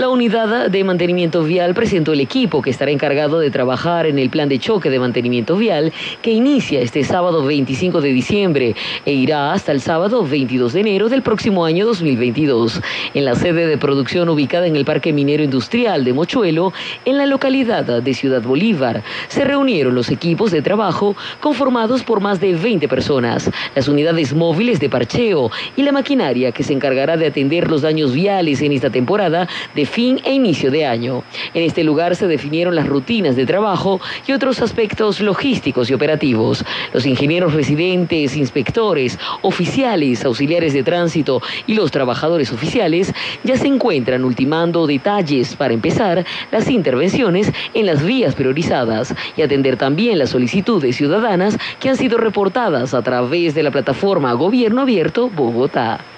La unidad de mantenimiento vial presentó el equipo que estará encargado de trabajar en el plan de choque de mantenimiento vial que inicia este sábado 25 de diciembre e irá hasta el sábado 22 de enero del próximo año 2022. En la sede de producción ubicada en el Parque Minero Industrial de Mochuelo, en la localidad de Ciudad Bolívar, se reunieron los equipos de trabajo conformados por más de 20 personas, las unidades móviles de parcheo y la maquinaria que se encargará de atender los daños viales en esta temporada de fin e inicio de año. En este lugar se definieron las rutinas de trabajo y otros aspectos logísticos y operativos. Los ingenieros residentes, inspectores, oficiales, auxiliares de tránsito y los trabajadores oficiales ya se encuentran ultimando detalles para empezar las intervenciones en las vías priorizadas y atender también las solicitudes ciudadanas que han sido reportadas a través de la plataforma Gobierno Abierto Bogotá.